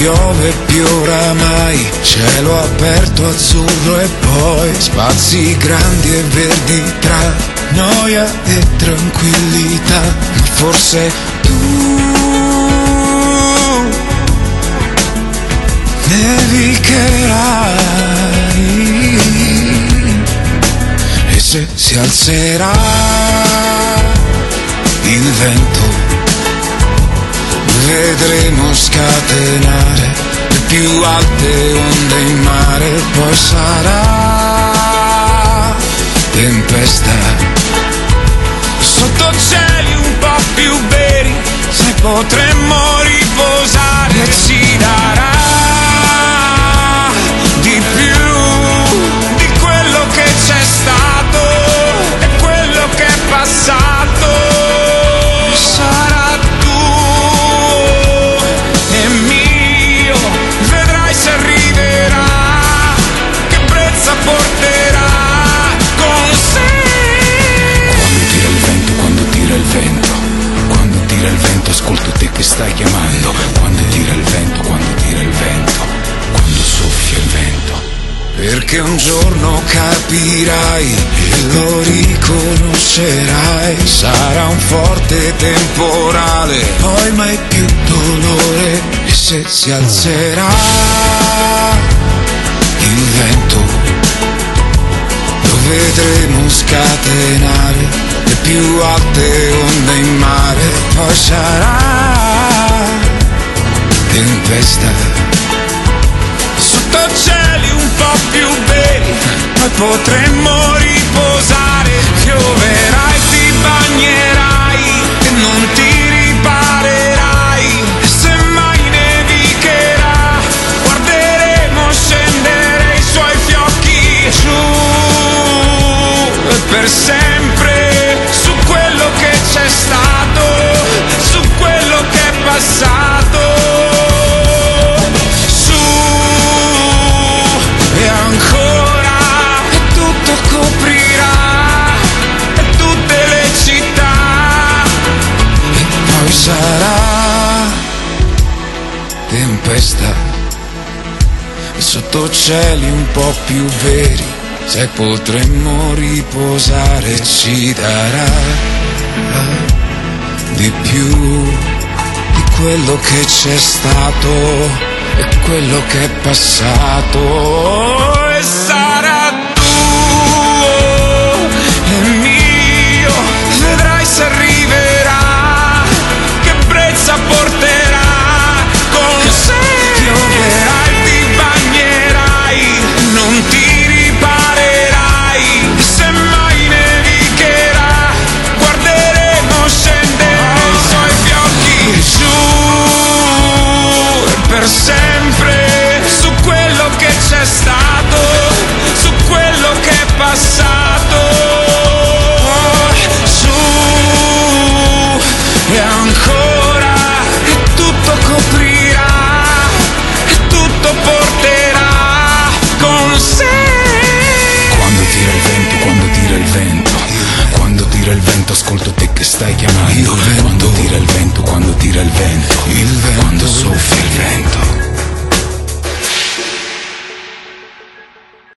piove più oramai, cielo aperto azzurro e poi spazi grandi e verdi tra noia e tranquillità. Ma forse tu nevicherai, e se si alzerà il vento vedremo scatenare le più alte onde in mare, poi sarà tempesta sotto cieli un po' più veri, se potremmo riposare e ci darà di più di quello che c'è stato e quello che è passato. Sarà tuo e mio, vedrai se arriverà, che brezza porterà con sé. Quando tira il vento, quando tira il vento, ascolto te che stai chiamando. Quando tira il vento, quando tira il vento, quando soffia il vento. Perché un giorno capirai e lo riconoscerai, sarà un forte temporale, poi mai più dolore, e se si alzerà il vento lo vedremo scatenare le più alte onde in mare, poi sarà tempesta sotto cieli un po' più veri, poi potremmo riposare. Pioverai, ti bagnerai e non ti riparerai, e se mai nevicherà guarderemo scendere i suoi fiocchi giù, e per sempre su quello che c'è stato, su quello che è passato. E ancora, e tutto coprirà, e tutte le città, e poi sarà tempesta, e sotto cieli un po' più veri, se potremmo riposare, ci darà di più di quello che c'è stato e quello che è passato. E sarà tuo e mio, vedrai se arriverà, che brezza porterà con sé. Pioverai, ti bagnerai, non ti riparerai, se mai nevicherà guarderemo scendere i suoi fiocchi giù, e per sempre su quello che c'è stato, su quello che è passato. Su e ancora, e tutto coprirà, e tutto porterà con sé. Quando tira il vento, quando tira il vento, quando tira il vento, ascolto te che stai chiamando. Quando tira il vento, quando tira il vento, quando soffia il vento.